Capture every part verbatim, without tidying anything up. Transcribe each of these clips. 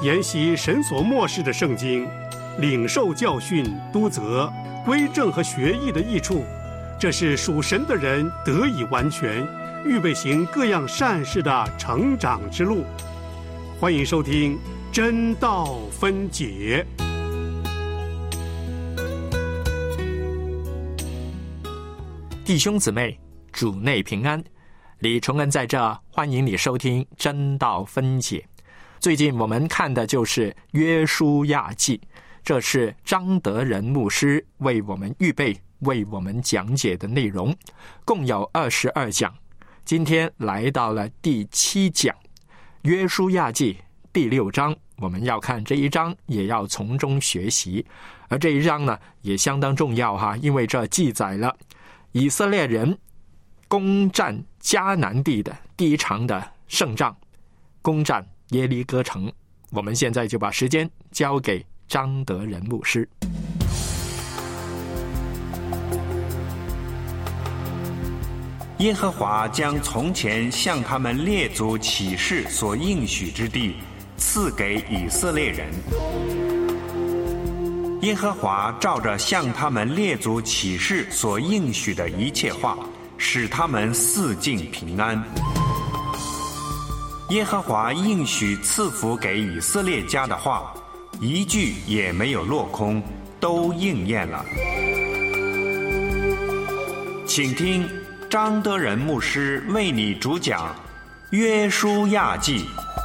研习神所默示的圣经，领受教训、督责、归正和学艺的益处，这是属神的人得以完全，预备行各样善事的成长之路。欢迎收听真道分解。 弟兄姊妹，主内平安，李崇恩在这，欢迎你收听真道分解。最近我们看的就是约书亚记，这是张德仁牧师为我们预备、为我们讲解的内容，共有二十二讲。今天来到了第七讲，约书亚记第六章，我们要看这一章，也要从中学习。而这一章呢，也相当重要哈，因为这记载了以色列人攻占迦南地的第一场的胜仗，攻占耶利哥城。我们现在就把时间交给张德仁牧师。 耶和华将从前向他们列祖起誓所应许之地赐给以色列人。耶和华照着向他们列祖起誓所应许的一切话，使他们四境平安。耶和华应许赐福给以色列家的话，一句也没有落空，都应验了。请听张德仁牧师为你主讲约书亚记。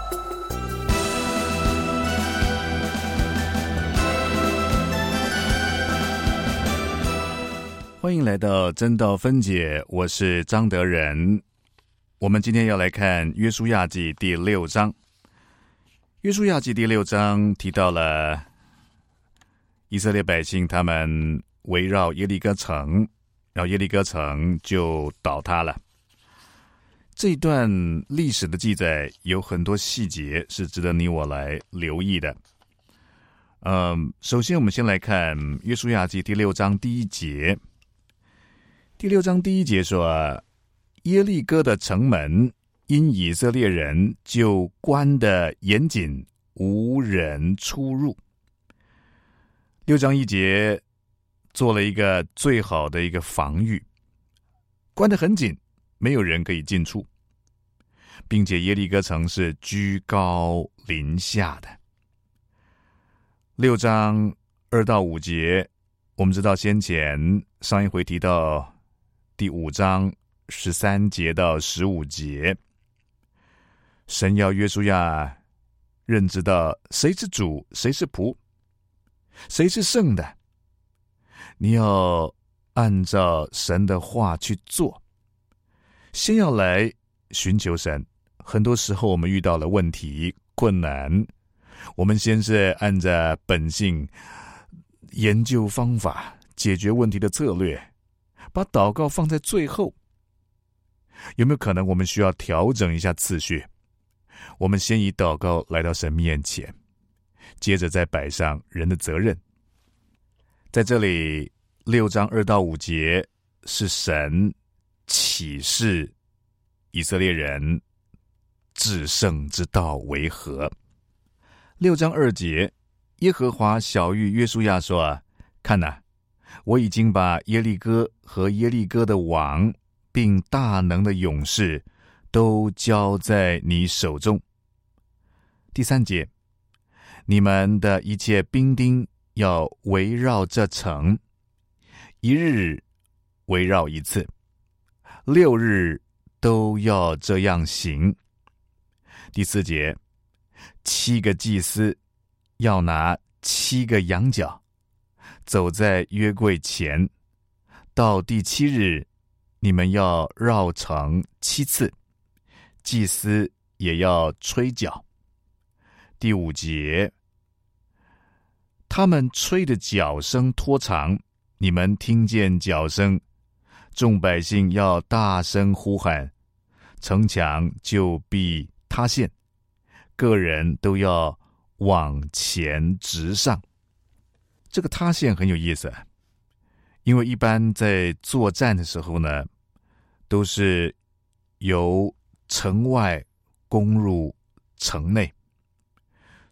欢迎来到真道分解，我是张德仁。我们今天要来看约书亚记第六章。约书亚记第六章提到了以色列百姓，他们围绕耶利哥城，然后耶利哥城就倒塌了。这一段历史的记载有很多细节是值得你我来留意的。嗯，首先我们先来看约书亚记第六章第一节。第六章第一节说，耶利哥的城门因以色列人就关得严谨，无人出入。六章一节做了一个最好的一个防御，关得很紧，没有人可以进出，并且耶利哥城是居高临下的。六章二到五节，我们知道先前上一回提到第五章十三节到十五节，神要约书亚认知到谁是主，谁是仆，谁是圣的，你要按照神的话去做。先要来寻求神，很多时候我们遇到了问题困难，我们先是按照本性研究方法，解决问题的策略，把祷告放在最后。有没有可能我们需要调整一下次序？我们先以祷告来到神面前，接着再摆上人的责任。在这里六章二到五节是神启示以色列人至圣之道为何。六章二节，耶和华晓谕约书亚说，看哪，我已经把耶利哥和耶利哥的王并大能的勇士都交在你手中。第三节，你们的一切兵丁要围绕这城，一日围绕一次，六日都要这样行。第四节，七个祭司要拿七个羊角，走在约柜前，到第七日，你们要绕城七次，祭司也要吹角。第五节，他们吹的角声拖长，你们听见角声，众百姓要大声呼喊，城墙就必塌陷，个人都要往前直上。这个塌陷很有意思，因为一般在作战的时候呢，都是由城外攻入城内，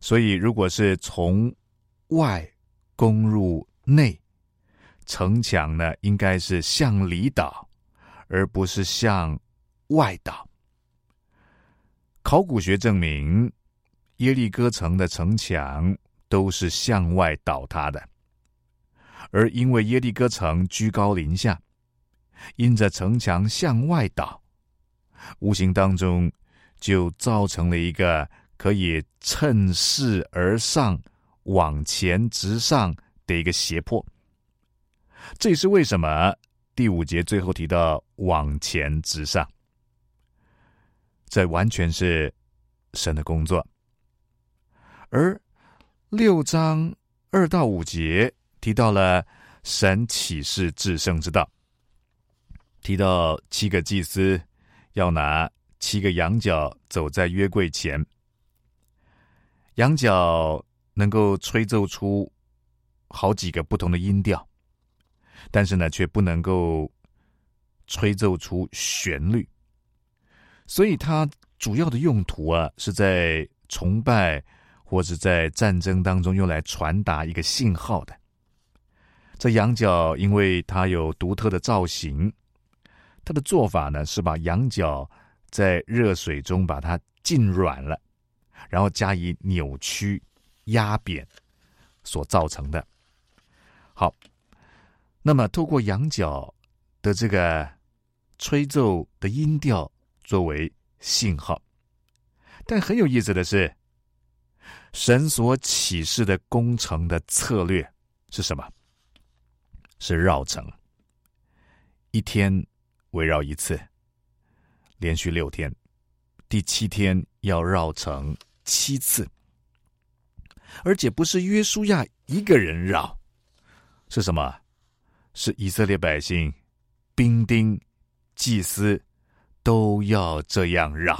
所以如果是从外攻入内，城墙呢应该是向里倒，而不是向外倒。考古学证明，耶利哥城的城墙都是向外倒塌的，而因为耶利哥城居高临下，因着城墙向外倒，无形当中就造成了一个可以趁势而上、往前直上的一个斜坡。这也是为什么第五节最后提到往前直上，这完全是神的工作。而六章二到五节提到了神启示至圣之道，提到七个祭司要拿七个羊角走在约柜前，羊角能够吹奏出好几个不同的音调，但是呢，却不能够吹奏出旋律，所以它主要的用途啊，是在崇拜或是在战争当中用来传达一个信号的。这羊角因为它有独特的造型，它的做法呢是把羊角在热水中把它浸软了，然后加以扭曲压扁所造成的。好，那么透过羊角的这个吹奏的音调作为信号，但很有意思的是，神所启示的工程的策略是什么？是绕城，一天围绕一次，连续六天，第七天要绕城七次，而且不是约书亚一个人绕，是什么？是以色列百姓、兵丁、祭司都要这样绕。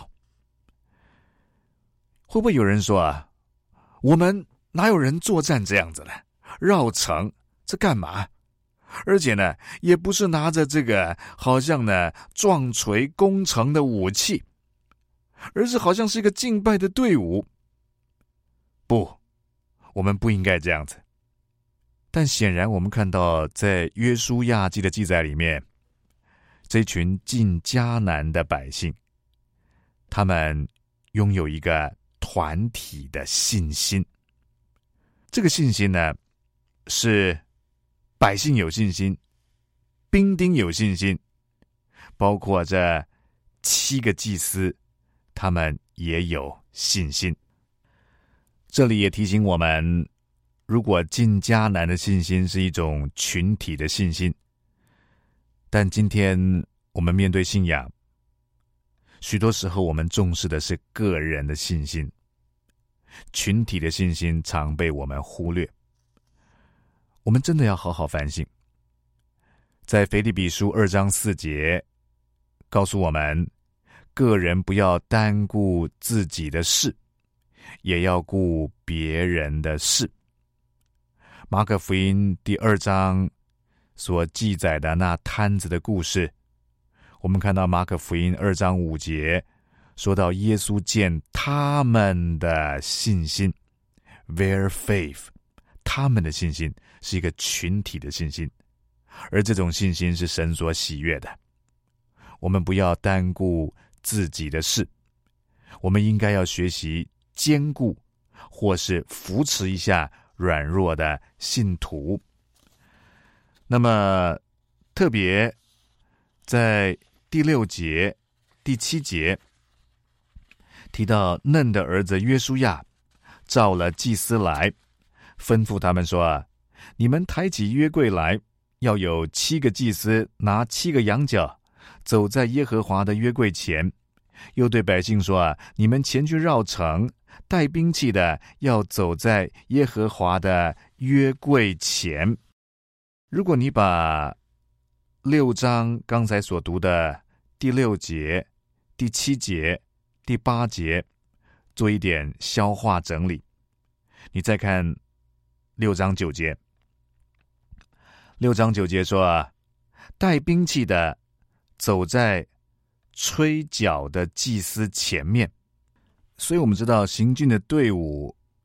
会不会有人说啊，我们哪有人作战这样子呢？绕城这干嘛？而且呢，也不是拿着这个好像呢撞锤攻城的武器，而是好像是一个敬拜的队伍。不，我们不应该这样子。但显然我们看到在约书亚记的记载里面，这群进迦南的百姓，他们拥有一个团体的信心。这个信心呢，是百姓有信心，兵丁有信心，包括这七个祭司，他们也有信心。这里也提醒我们，如果进迦南的信心是一种群体的信心，但今天我们面对信仰，许多时候我们重视的是个人的信心，群体的信心常被我们忽略。我们真的要好好反省。在腓立比书二章四节告诉我们，个人不要单顾自己的事，也要顾别人的事。马可福音第二章所记载的那摊子的故事，我们看到马可福音二章五节说到耶稣见他们的信心 their faith， 他们的信心是一个群体的信心，而这种信心是神所喜悦的。我们不要单顾自己的事，我们应该要学习兼顾或是扶持一下软弱的信徒。那么特别在第六节、第七节提到嫩的儿子约书亚召了祭司来，吩咐他们说，你们抬起约柜来，要有七个祭司拿七个羊角走在耶和华的约柜前，又对百姓说，你们前去绕城，带兵器的要走在耶和华的约柜前。如果你把六章刚才所读的第六节、第七节、第八节做一点消化整理，你再看六章九节。六章九节说啊，带兵器的走在吹角的祭司前面。所以我们知道行军的队伍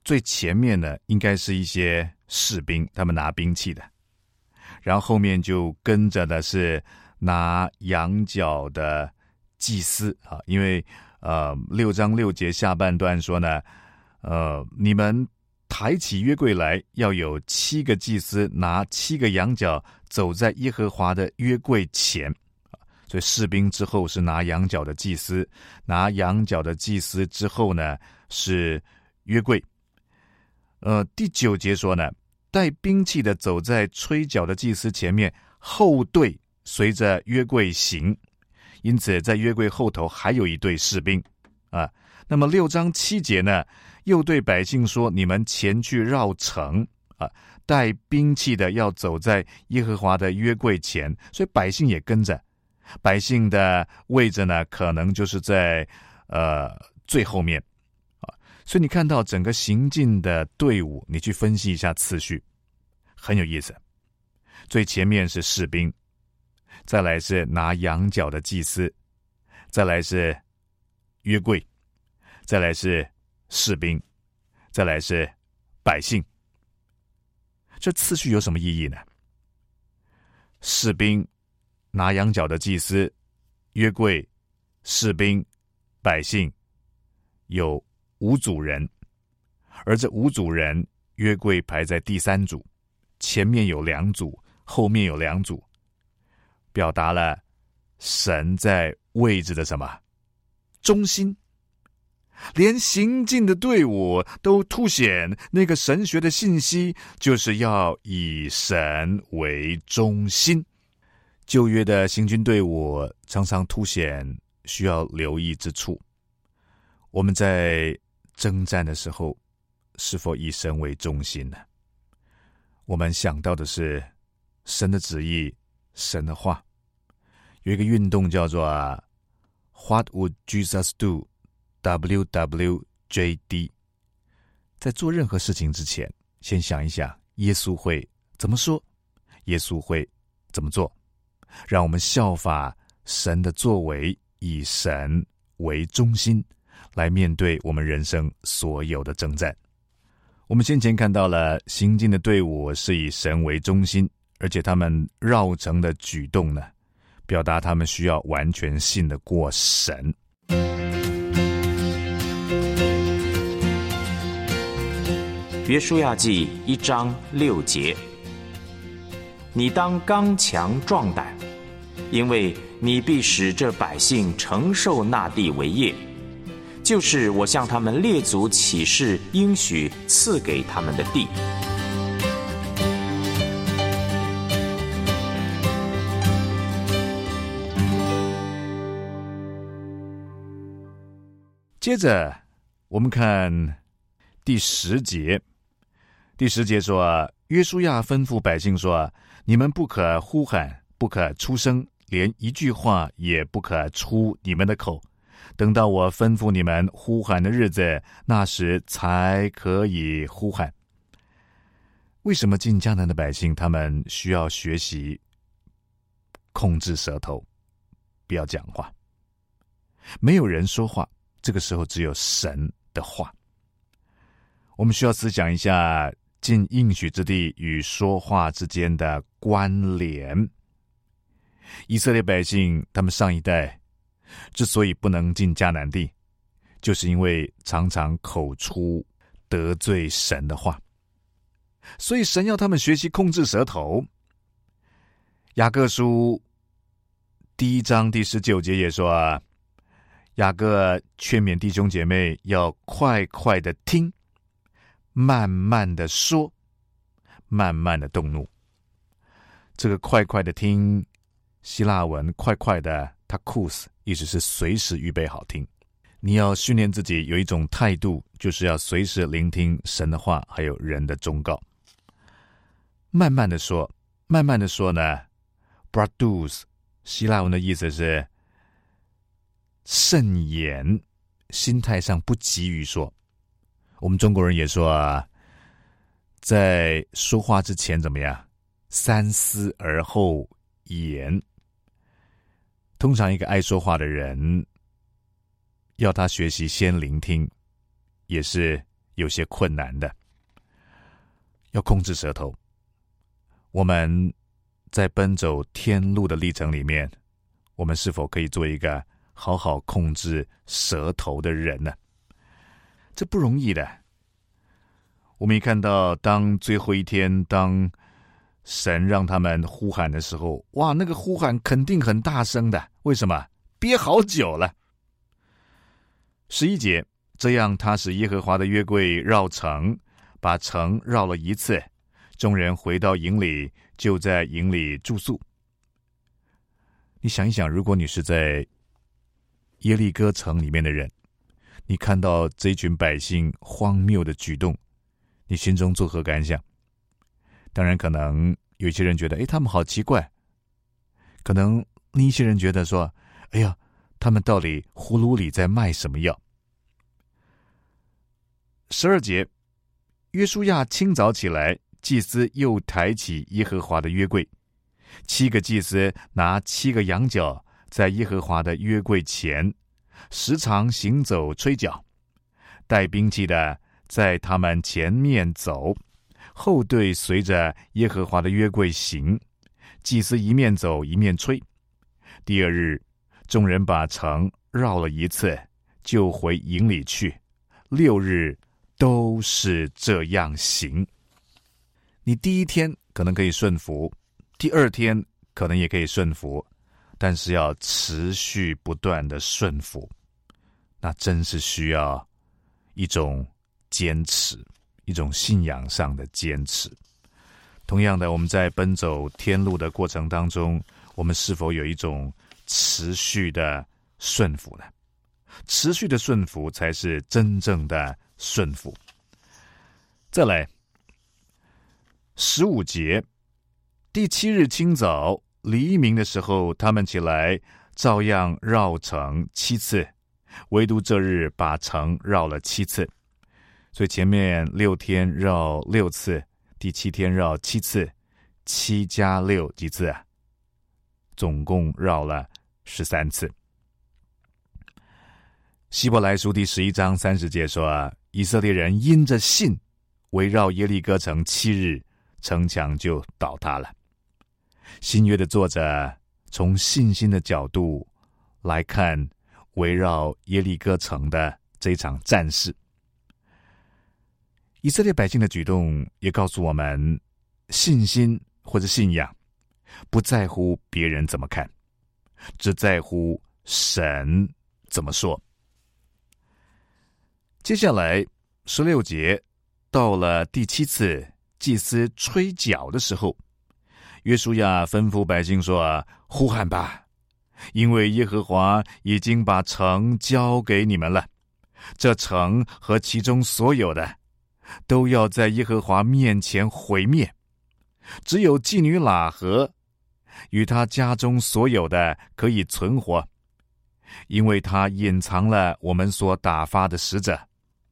最前面呢，应该是一些士兵，他们拿兵器的，然后后面就跟着的是拿羊角的祭司啊，因为呃六章六节下半段说呢，呃你们抬起约柜来，要有七个祭司拿七个羊角走在耶和华的约柜前。所以士兵之后是拿羊角的祭司，拿羊角的祭司之后呢是约柜。呃，第九节说呢，带兵器的走在吹角的祭司前面，后队随着约柜行，因此在约柜后头还有一队士兵啊。那么六章七节呢，又对百姓说，你们前去绕城啊，带兵器的要走在耶和华的约柜前，所以百姓也跟着。百姓的位置呢，可能就是在呃最后面啊，所以你看到整个行进的队伍，你去分析一下次序，很有意思。最前面是士兵，再来是拿羊角的祭司，再来是约柜，再来是士兵，再来是百姓。这次序有什么意义呢？士兵、拿羊角的祭司、约柜、士兵、百姓，有五组人，而这五组人，约柜排在第三组，前面有两组，后面有两组，表达了神在位置的什么中心，连行进的队伍都凸显那个神学的信息，就是要以神为中心。旧约的行军队伍常常凸显需要留意之处。我们在征战的时候，是否以神为中心呢？我们想到的是神的旨意，神的话。有一个运动叫做 What would Jesus do? W W J D。 在做任何事情之前，先想一想耶稣会怎么说，耶稣会怎么做，让我们效法神的作为，以神为中心来面对我们人生所有的征战。我们先前看到了行进的队伍是以神为中心，而且他们绕城的举动呢，表达他们需要完全信得过神。 约书亚记一章六节，你当刚强壮胆，因为你必使这百姓承受那地为业，就是我向他们列祖起誓应许赐给他们的地。 接着我们看第十节。第十节说，约书亚吩咐百姓说，你们不可呼喊，不可出声，连一句话也不可出你们的口，等到我吩咐你们呼喊的日子，那时才可以呼喊。为什么进迦南的百姓他们需要学习控制舌头，不要讲话？没有人说话，这个时候只有神的话。我们需要思想一下进应许之地与说话之间的关联。以色列百姓他们上一代之所以不能进迦南地，就是因为常常口出得罪神的话，所以神要他们学习控制舌头。雅各书第一章第十九节也说，雅各劝勉弟兄姐妹要快快的听，慢慢的说，慢慢的动怒。这个快快的听，希腊文快快的 takus， 意思是随时预备好听。你要训练自己有一种态度，就是要随时聆听神的话，还有人的忠告。慢慢的说，慢慢的说呢 bradus 希腊文的意思是慎言，心态上不急于说。我们中国人也说啊，在说话之前怎么样？三思而后言。通常一个爱说话的人，要他学习先聆听，也是有些困难的。要控制舌头，我们在奔走天路的历程里面，我们是否可以做一个好好控制舌头的人呢？这不容易的。我们一看到当最后一天，当神让他们呼喊的时候，哇，那个呼喊肯定很大声的。为什么？憋好久了。十一节，这样他使耶和华的约柜绕城，把城绕了一次，众人回到营里，就在营里住宿。你想一想，如果你是在耶利哥城里面的人，你看到这群百姓荒谬的举动，你心中作何感想？当然，可能有一些人觉得，哎，他们好奇怪；可能另一些人觉得说，哎呀，他们到底葫芦里在卖什么药？十二节，约书亚清早起来，祭司又抬起耶和华的约柜，七个祭司拿七个羊角，在耶和华的约柜前，时常行走吹角，带兵器的在他们前面走，后队随着耶和华的约柜行，祭司一面走一面吹。第二日，众人把城绕了一次，就回营里去。六日都是这样行。你第一天可能可以顺服，第二天可能也可以顺服，但是要持续不断的顺服，那真是需要一种坚持，一种信仰上的坚持。同样的，我们在奔走天路的过程当中，我们是否有一种持续的顺服呢？持续的顺服才是真正的顺服。再来十五节，第七日清早黎明的时候，他们起来照样绕城七次，唯独这日把城绕了七次。所以前面六天绕六次，第七天绕七次，七加六几次啊？总共绕了十三次。希伯来书第十一章三十节说，以色列人因着信围绕耶利哥城七日，城墙就倒塌了。新约的作者从信心的角度来看围绕耶利哥城的这一场战事。以色列百姓的举动也告诉我们，信心或者信仰不在乎别人怎么看，只在乎神怎么说。接下来十六节，到了第七次祭司吹角的时候，约书亚吩咐百姓说，呼喊吧，因为耶和华已经把城交给你们了，这城和其中所有的都要在耶和华面前毁灭，只有妓女喇合与他家中所有的可以存活，因为他隐藏了我们所打发的使者。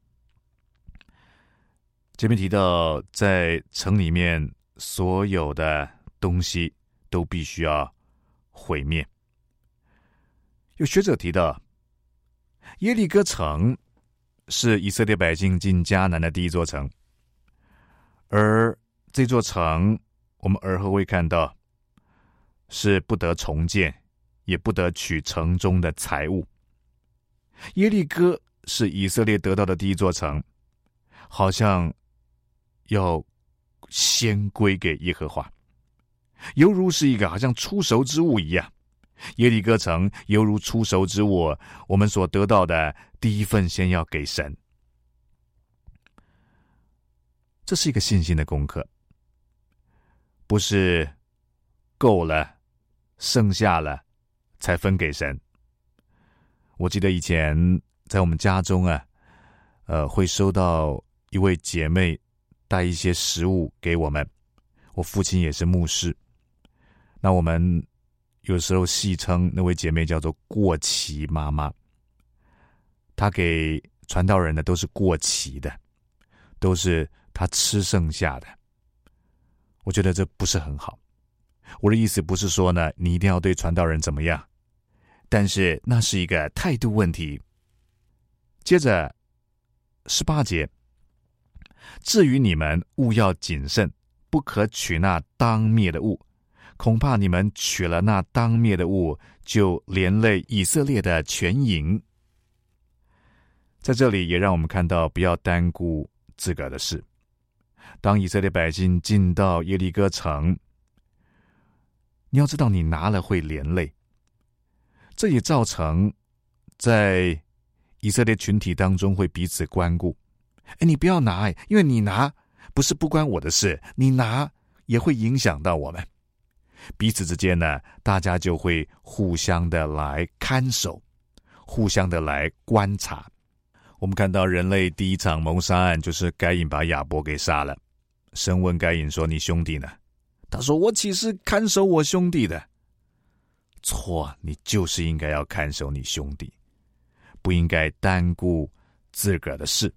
这边提到，在城里面所有的东西都必须要毁灭。有学者提到，耶利哥城是以色列百姓进迦南的第一座城，而这座城我们而后会看到是不得重建，也不得取城中的财物。耶利哥是以色列得到的第一座城，好像要先归给耶和华，犹如是一个好像出熟之物一样。耶利哥城犹如出熟之物，我们所得到的第一份先要给神。这是一个信心的功课，不是够了剩下了才分给神。我记得以前在我们家中啊，呃，会收到一位姐妹带一些食物给我们，我父亲也是牧师，那我们有时候戏称那位姐妹叫做过期妈妈。她给传道人的都是过期的，都是她吃剩下的。我觉得这不是很好。我的意思不是说呢，你一定要对传道人怎么样，但是那是一个态度问题。接着十八节， 至于你们，务要谨慎，不可取那当灭的物，恐怕你们取了那当灭的物，就连累以色列的全营。在这里也让我们看到，不要单顾自个儿的事。当以色列百姓进到耶利哥城，你要知道，你拿了会连累。这也造成在以色列群体当中会彼此关顾。哎，你不要拿，因为你拿不是不关我的事，你拿也会影响到我们。彼此之间呢，大家就会互相的来看守，互相的来观察。我们看到人类第一场谋杀案，就是该隐把亚伯给杀了。神问该隐说：“你兄弟呢？”他说：“我岂是看守我兄弟的？”错，你就是应该要看守你兄弟，不应该单顾自个儿的事。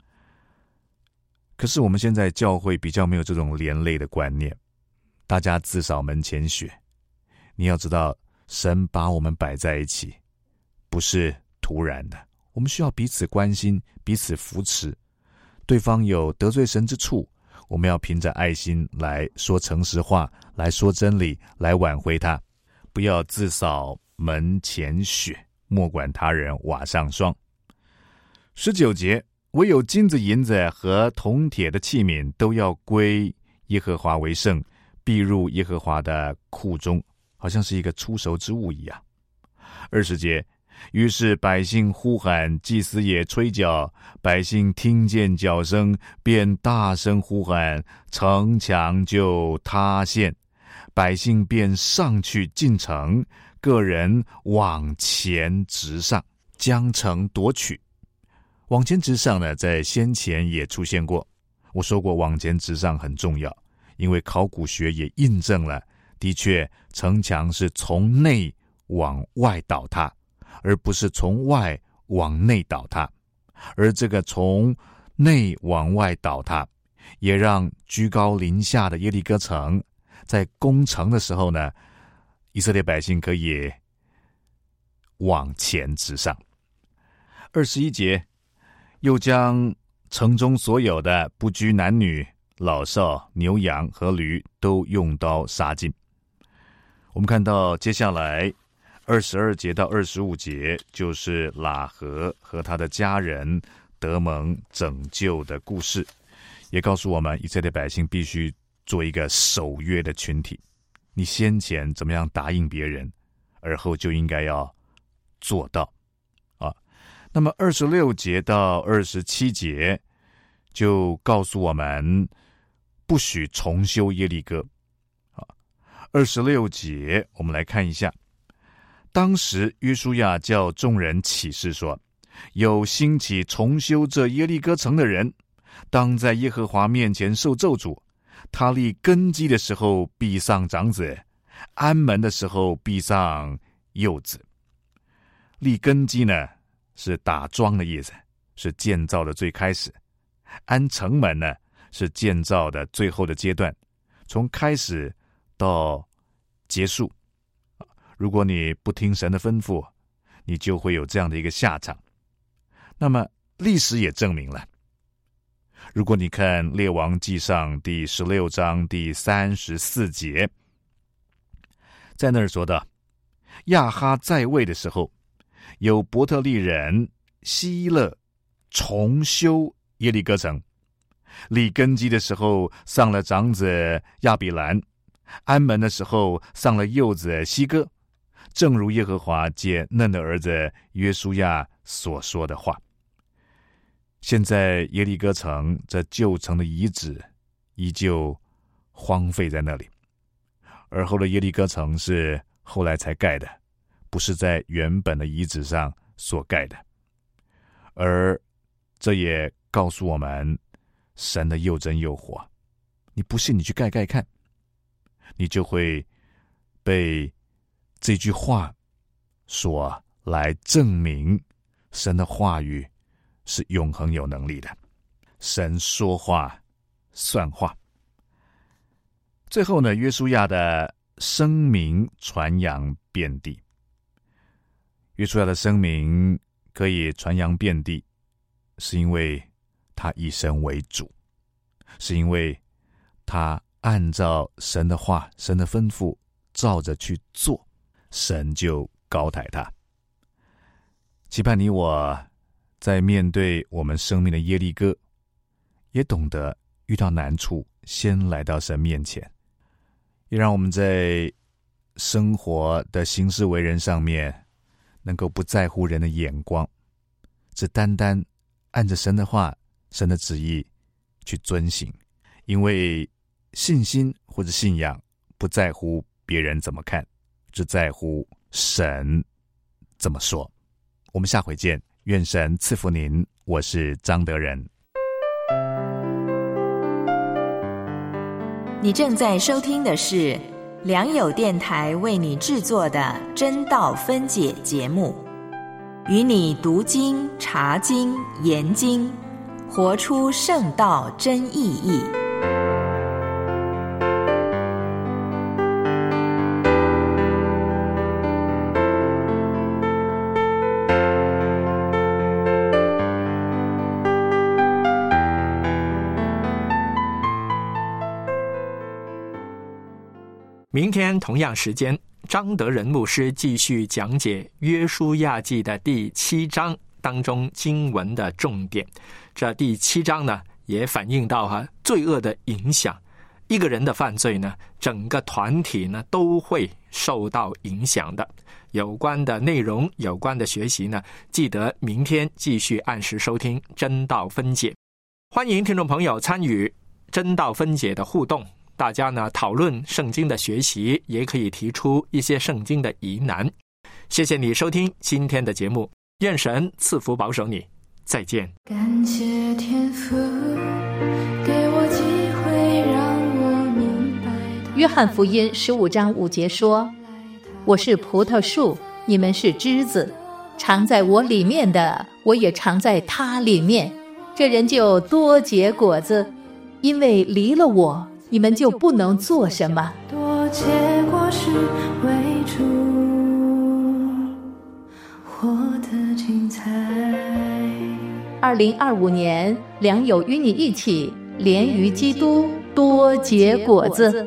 可是我们现在教会比较没有这种连累的观念，大家自扫门前雪。你要知道，神把我们摆在一起，不是突然的，我们需要彼此关心，彼此扶持。对方有得罪神之处，我们要凭着爱心来说诚实话，来说真理，来挽回他。不要自扫门前雪，莫管他人瓦上霜。十九节，唯有金子银子和铜铁的器皿都要归耶和华为圣，必入耶和华的库中，好像是一个出熟之物一样。二十节，于是百姓呼喊，祭司也吹角，百姓听见角声，便大声呼喊，城墙就塌陷，百姓便上去进城，个人往前直上，将城夺取。往前直上呢，在先前也出现过。我说过，往前直上很重要，因为考古学也印证了，的确城墙是从内往外倒塌，而不是从外往内倒塌。而这个从内往外倒塌，也让居高临下的耶利哥城在攻城的时候呢，以色列百姓可以往前直上。二十一节，又将城中所有的不拘男女、老少、牛羊和驴都用刀杀尽。我们看到接下来二十二节到二十五节，就是喇合和他的家人得蒙拯救的故事，也告诉我们以色列百姓必须做一个守约的群体。你先前怎么样答应别人，而后就应该要做到啊。那么二十六节到二十七节就告诉我们不许重修耶利哥啊。二十六节我们来看一下，当时约书亚叫众人起誓说，有兴起重修这耶利哥城的人，当在耶和华面前受咒诅。他立根基的时候必上长子，安门的时候必上幼子。立根基呢，是打桩的意思，是建造的最开始。安城门呢，是建造的最后的阶段，从开始到结束。如果你不听神的吩咐，你就会有这样的一个下场。那么历史也证明了，如果你看列王纪上第十六章第三十四节，在那儿说到，亚哈在位的时候，有伯特利人希勒重修耶利哥城，立根基的时候上了长子亚比兰，安门的时候上了幼子希哥，正如耶和华借嫩的儿子约书亚所说的话。现在耶利哥城这旧城的遗址依旧荒废在那里，而后的耶利哥城是后来才盖的，不是在原本的遗址上所盖的。而这也告诉我们神的又真又活。你不信，你去盖盖看，你就会被这句话所来证明神的话语是永恒有能力的。神说话算话。最后呢，约书亚的声名传扬遍地。约书亚的声名可以传扬遍地，是因为他以神为主， 是因为他按照神的话、神的吩咐照着去做，神就高抬他。期盼你我在面对我们生命的耶利哥，也懂得遇到难处先来到神面前，也让我们在生活的行事为人上面能够不在乎人的眼光，只单单按着神的话、神的旨意去遵行。因为信心或者信仰不在乎别人怎么看，只在乎神怎么说。我们下回见，愿神赐福您。我是张德仁。 你正在收听的是良友电台为你制作的真道分解节目，与你读经、查经、研经，活出圣道真意义。 明天同样时间，张德仁牧师继续讲解约书亚记的第七章当中经文的重点。这第七章呢，也反映到哈、啊、罪恶的影响。一个人的犯罪呢，整个团体呢都会受到影响的。有关的内容、有关的学习呢，记得明天继续按时收听真道分解。欢迎听众朋友参与真道分解的互动。大家呢讨论圣经的学习，也可以提出一些圣经的疑难。谢谢你收听今天的节目，愿神赐福保守你，再见。 感谢天父给我机会让我明白。 约翰福音十五章五节说：我是葡萄树，你们是枝子，常在我里面的，我也常在他里面，这人就多结果子，因为离了我，你们就不能做什么。 多结果实为主，活得精彩。 二零二五年，良友与你一起连于基督，多结果子。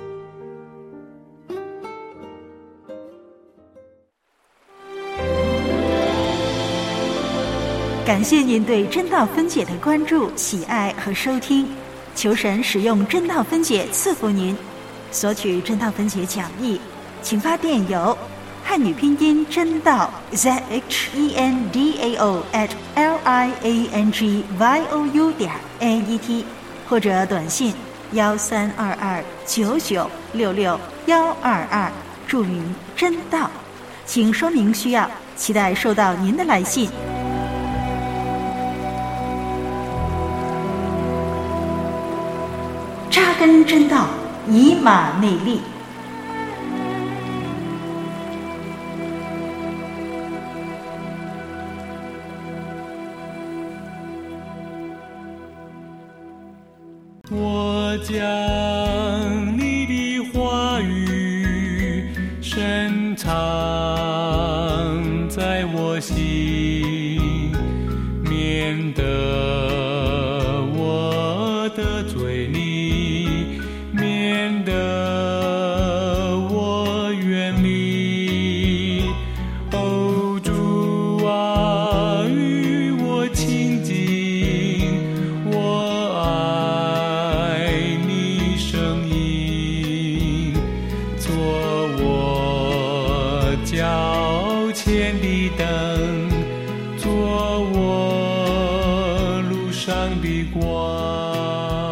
感谢您对真道分解的关注、喜爱和收听。求神使用真道分解赐福您。索取真道分解讲义，请发电邮汉语拼音真道 Z H E N D A O at L I A N G Y O U 点 N E T， 或者短信幺三二二九九六六幺二二，注明真道，请说明需要，期待收到您的来信。扎根真道，以马内利。 我将你的话语深藏在我心，免得我得罪你，免得我远离。哦，主啊，与我亲近，我爱你声音，做我脚前的灯，做我路上的光。